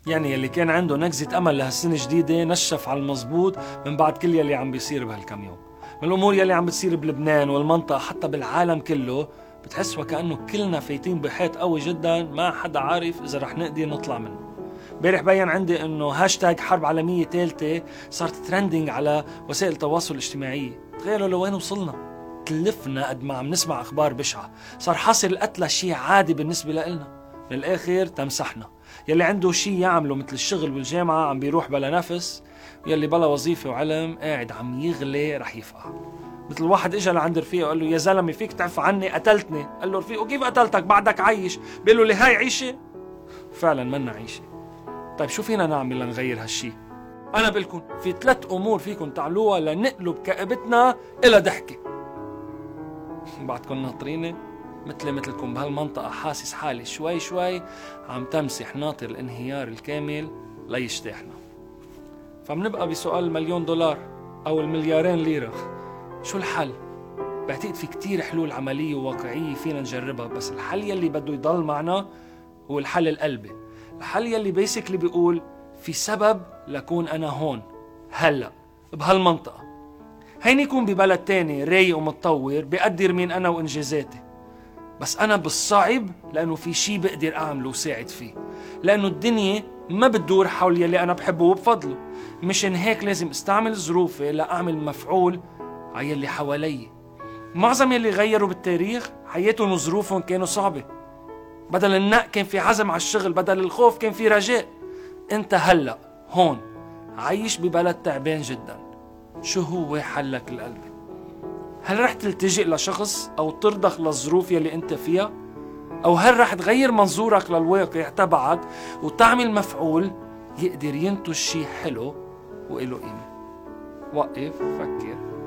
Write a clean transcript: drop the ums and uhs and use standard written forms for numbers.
يعني يلي كان عنده نكزة أمل لهالسنة جديدة نشف على المزبوط من بعد كل يلي عم بيصير بهالكم يوم. من الأمور يلي عم بتصير بلبنان والمنطقة حتى بالعالم كله، بتحس وكأنه كلنا فايتين بحيط قوي جدا ما حدا عارف إذا رح نقدر نطلع منه. امبارح بين عندي إنه هاشتاج حرب عالمية ثالثة صارت ترندنج على وسائل التواصل الاجتماعي. تخيلوا لوين وصلنا، تلفنا قد ما عم نسمع أخبار بشعة، صار حاصل القتلى شيء عادي بالنسبة لنا. من الآخر تمسحنا، يلي عنده شيء يعمله مثل الشغل والجامعة عم بيروح بلا نفس، ويلي بلا وظيفة وعلم قاعد عم يغلي رح يفقع. مثل واحد اجى لعند رفيقه قال له يا زلمه فيك تعفى عني قتلتني. قال له رفيقه كيف قتلتك بعدك عايش؟ بيقول له لهاي عيشه؟ فعلا منا عيشه. طيب شو فينا نعمل لنغير هالشي؟ انا بقلكم في 3 امور فيكم تعملوها لنقلب كآبتنا الى ضحكه. بعدكم ناطريني مثلكم بهالمنطقه، حاسس حالي شوي شوي عم تمسح ناطر الانهيار الكامل ليجتاحنا. فمنبقى بسؤال $1,000,000 او $2,000,000 ليرة، شو الحل؟ بعتقد في كتير حلول عملية وواقعية فينا نجربها، بس الحل يلي بده يضل معنا هو الحل القلبي. الحل يلي بيسكلي بيقول في سبب لكون أنا هون هلأ بهالمنطقة. هيني يكون ببلد تاني رايق ومتطور بقدر مين أنا وإنجازاتي، بس أنا بالصعب لأنه في شي بقدر أعمله وساعد فيه، لأنه الدنيا ما بتدور حول يلي أنا بحبه وبفضله. مشان هيك لازم استعمل ظروفي لأعمل مفعول على يلي حوالي. معظم يلي غيروا بالتاريخ حياتهم وظروفهم كانوا صعبة، بدل النق كان في عزم على الشغل، بدل الخوف كان في رجاء. انت هلأ هون عايش ببلد تعبان جدا، شو هو حلك القلبي؟ هل رح تلتجئ لشخص او ترضخ للظروف يلي انت فيها، او هل رح تغير منظورك للواقع تبعك وتعمل مفعول يقدر ينتج شي حلو وإله قيمة؟ وقف فكر.